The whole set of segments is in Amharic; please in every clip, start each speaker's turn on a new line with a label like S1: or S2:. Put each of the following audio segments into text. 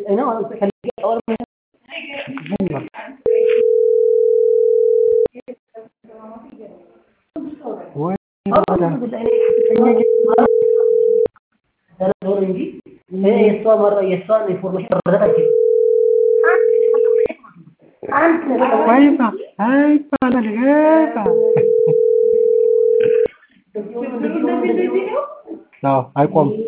S1: أنا خليك أول ما وين أنا دور عندي هي يسوى مرة يسوى إنفورميشن مرة كده هايبة أنا الغابة لا هايكم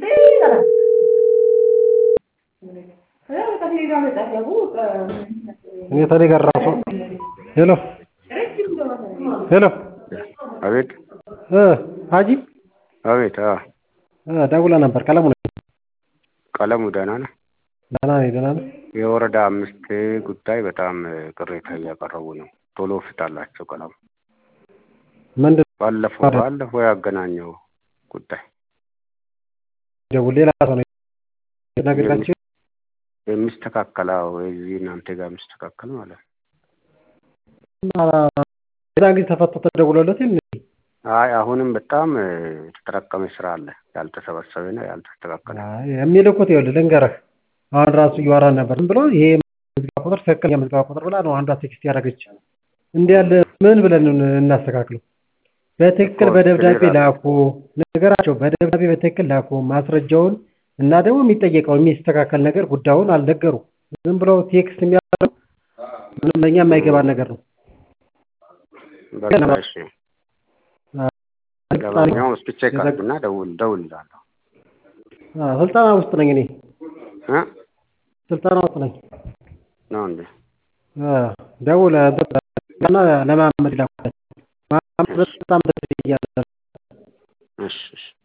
S1: ini tadi garasuk hello hello
S2: አቤት
S1: haji
S2: አቤት
S1: ደውላ ነበር
S2: ቀለሙ ደህና ነህ
S1: ደህና ነኝ
S2: የወረዳ 5 ጉዳይ በጣም ቅሬታ እያቀረቡ ነው ቶሎ ፍታላቸው ቀለሙ
S1: ምንድን
S2: ባለፈው ያገናኘው ጉዳይ
S1: ሌላ ሰው ነው ነገራችን
S2: የሚስተካከለው እዚህ እናንተ ጋር የሚስተካከል ማለት
S1: ሌላ ጊዜ ተፈቶ ተደውሎለት
S2: አይ አሁንም በጣም ተጠራቀመ ስራ አለ ያልተሰበሰበ ነው ያልተስተካከለ
S1: የሚልኩት ይኸውልህ ልንገርህ አሁን ራሱ እያወራ ነበር ብሎ ይሄ ምዝገባ ቁጥር ትክክለኛ ምዝገባ ቁጥር ብላ ነው አንዷ ቴክስት ያደረገች እንዴ ያለ ምን ብለን እናስተካክለው በትክክል በደብዳቤ ላኩ ነገራቸው በደብዳቤ በትክክል ላኩ ማስረጃውን እና ደግሞ የሚጠየቀው የሚስተካከል ነገር ጉዳዩን አልነገሩ ዝም ብለው ቴክስት የሚያደርጉ ምንም ለኛ የማይገባ ነገር ነው
S2: በቃ እሺ ለማንኛውም ስፒቼክ አድርግና ደውልልሃለሁ
S1: ስልጠና ውስጥ ነኝ እኔ ስልጠና ውስጥ ነኝ
S2: ነው እንዴ
S1: ደውል ለማመድ ላኩ ማመድ በጣም ደስ ይላል
S2: እሺ